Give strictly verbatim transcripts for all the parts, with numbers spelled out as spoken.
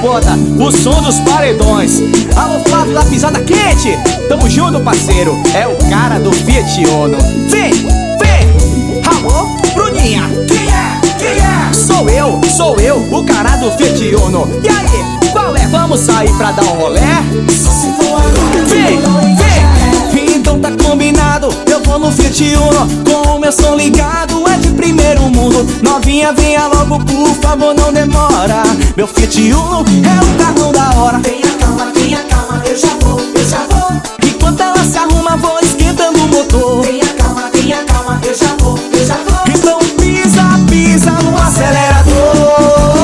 capota, o som dos paredões. Alô, Flávio da pisada quente, tamo junto, parceiro. É o cara do Fiat Uno. Vem, vem. Alô, Bruninha. Quem é? Quem é? Sou eu, sou eu, o cara do Fiat Uno. E aí, qual é? Vamos sair pra dar um rolê? Só se for agora. Vem, vem. Então tá combinado, eu vou no Fiat Uno com o meu som ligado, é de primeiro mundo. Novinha, venha logo, por favor, não demora. Meu Fiat Uno é o carrão da hora. Tenha calma, tenha calma, eu já vou, eu já vou. Enquanto ela se arruma, vou esquentando o motor. Tenha calma, tenha calma, eu já vou, eu já vou. Então pisa, pisa no acelerador.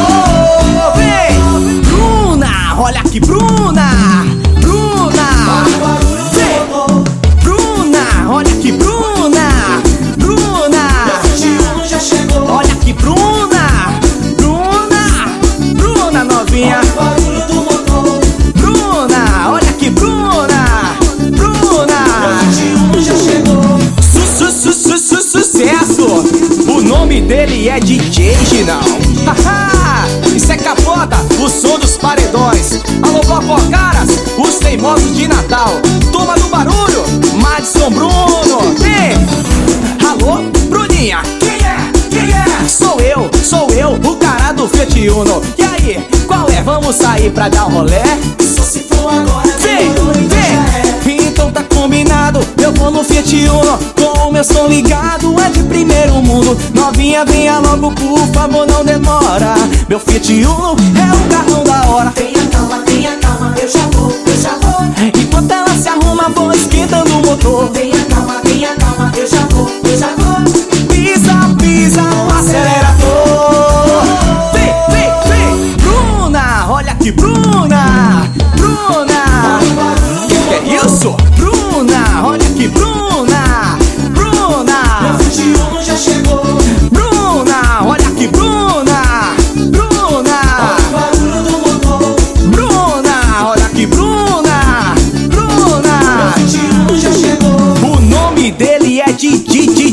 Vem, Bruna, olha aqui, Bruna. Bruna, vem, Bruna, olha aqui, Bruna. Bruna, Meu Fiat Uno já chegou. olha aqui, Bruna. Bruna, Bruna novinha. Olha o barulho do motor. Bruna, olha aqui, Bruna. Bruna, Meu Fiat Uno já chegou. Su, su, su, su, sucesso! O nome dele é D J Ginão. Haha, isso é capota, o som dos paredões. Alô, Caras, os teimosos de Natal. Turma do barulho, Madison Bruno. Vem! Alô, Bruninha. Quem é? Quem é? Sou eu, sou eu, o cara do Fiat Uno. E aí, qual é? Vamos sair pra dar um rolê? Só se for agora. Vem, demorou, então já é. vem, então tá combinado, eu vou no Fiat Uno com o meu som ligado, é de primeiro mundo. Novinha, venha logo, por favor, não demora. Meu Fiat Uno é o carrão da hora. Tenha calma, tenha calma, eu já vou, eu já vou. Enquanto ela se arruma, vou esquentando o motor. Tenha calma, tenha calma, eu já vou, eu já vou. Pisa, pisa no acelerador. Vem, vem, vem, Bruna, olha aqui, Bruna. Bruna, Olha o barulho do que é motor. isso? Bruna, olha aqui, Bruna. Bruna, Meu Fiat Uno já chegou. Bruna, olha aqui, Bruna. Bruna, Olha o barulho do motor. Bruna, olha aqui, Bruna. Bruna, Meu Fiat Uno já chegou. o nome dele é D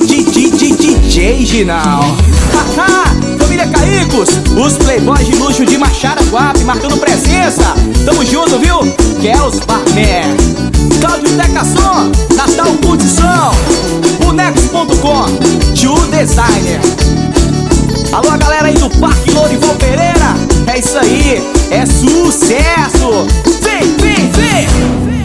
J Ginão. Haha, família Caicos, os playboys de luxo de Maxaraguape marcando presença. Tamo junto, viu? Kels Barné, Cláudio Tecação, Natal Curtição, bonecos ponto com, Tio Designer. Alô, a galera aí do Parque Lourival Pereira. É isso aí, é sucesso. Vem, vem, vem.